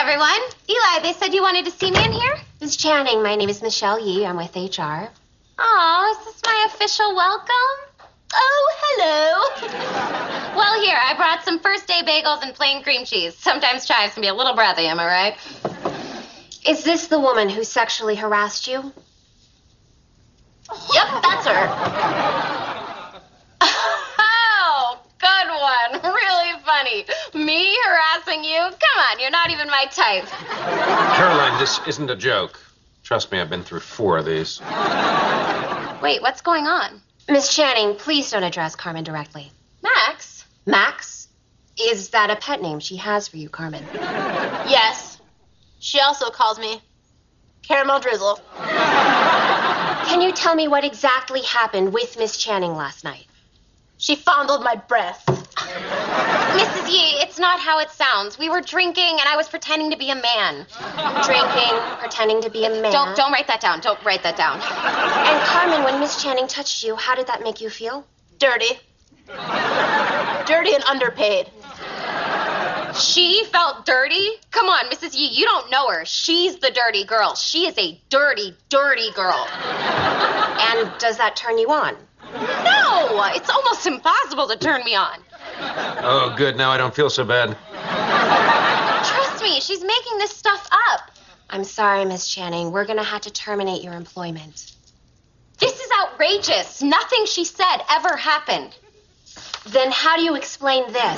everyone. Eli, they said you wanted to see me in here? Ms. Channing, my name is Michelle Yee. I'm with HR. Oh, is this my official welcome? Oh, hello. Well, here, I brought some first day bagels and plain cream cheese. Sometimes chives can be a little breathy, am I right? Is this the woman who sexually harassed you? Yep, that's her. Oh, good one. Really funny. Me harassing you? Come on, you're not even my type. Caroline, this isn't a joke. Trust me, I've been through 4 of these. Wait, what's going on? Miss Channing, please don't address Carmen directly. Max? Max? Is that a pet name she has for you, Carmen? Yes. She also calls me Caramel Drizzle. Can you tell me what exactly happened with Miss Channing last night? She fondled my breath. Mrs. Yee, it's not how it sounds. We were drinking, and I was pretending to be a man. Drinking, pretending to be a man. Don't write that down. Don't write that down. And Carmen, when Miss Channing touched you, how did that make you feel? Dirty. Dirty and underpaid. She felt dirty? Come on, Mrs. Yee, you don't know her. She's the dirty girl. She is a dirty, dirty girl. And does that turn you on? No, it's almost impossible to turn me on. Oh, good. Now I don't feel so bad. Trust me, she's making this stuff up. I'm sorry, Miss Channing. We're going to have to terminate your employment. This is outrageous. Nothing she said ever happened. Then how do you explain this?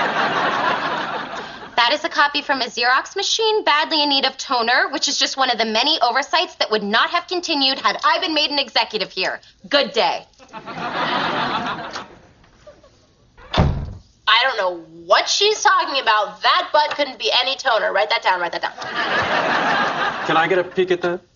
That is a copy from a Xerox machine badly in need of toner, which is just one of the many oversights that would not have continued had I been made an executive here. Good day. I don't know what she's talking about. That butt couldn't be any toner. Write that down, write that down. Can I get a peek at that?